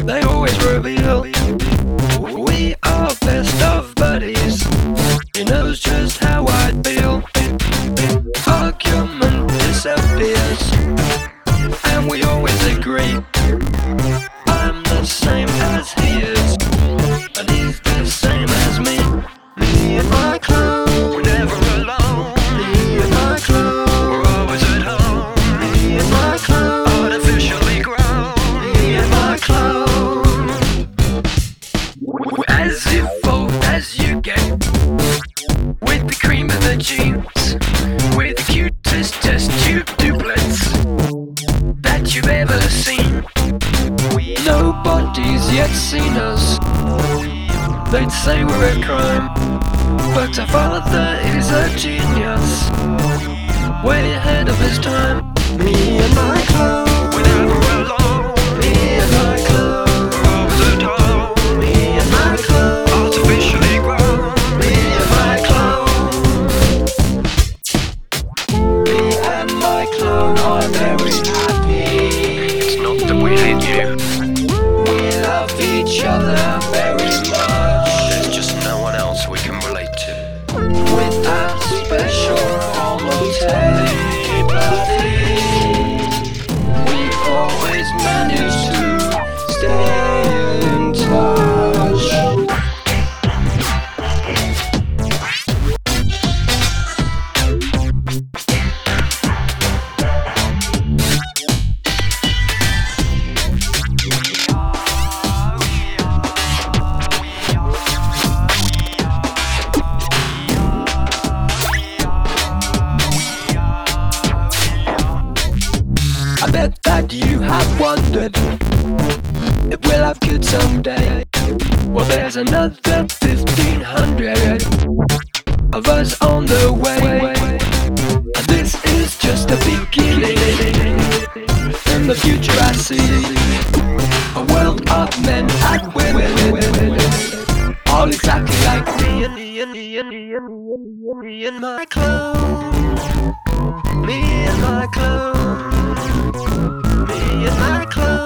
they always reveal we are best of buddies. He knows just how I feel. Argument disappears, and we always agree. I'm the same as he is, and he's the same as me. Me and my clone, we're never alone. Me and my clone, we're always at home. Me and my clone, artificially grown. Me and my clone, we're as evolved as you get, with the cream of the jeans, with the cutest test tube duplets that you've ever seen. Nobody's yet seen us. They'd say we're a crime, but our father is a genius, way ahead of his time. Me and my clone, we're never alone. Me and my clone, we're always at home. Me and my clone, artificially grown. Me and my clone, me and my clone are very happy. It's not that we hate you. We love each other very much. There's just no one else we can relate to. With that special form of telepathy, we always manage to stay in touch. I bet that you have wondered if we'll have kids someday. Well, there's another 1,500 of us on the way, and this is just a beginning. In the future I see a world of men and women, all exactly like me and my clone. Me and my clone. Me and my clone.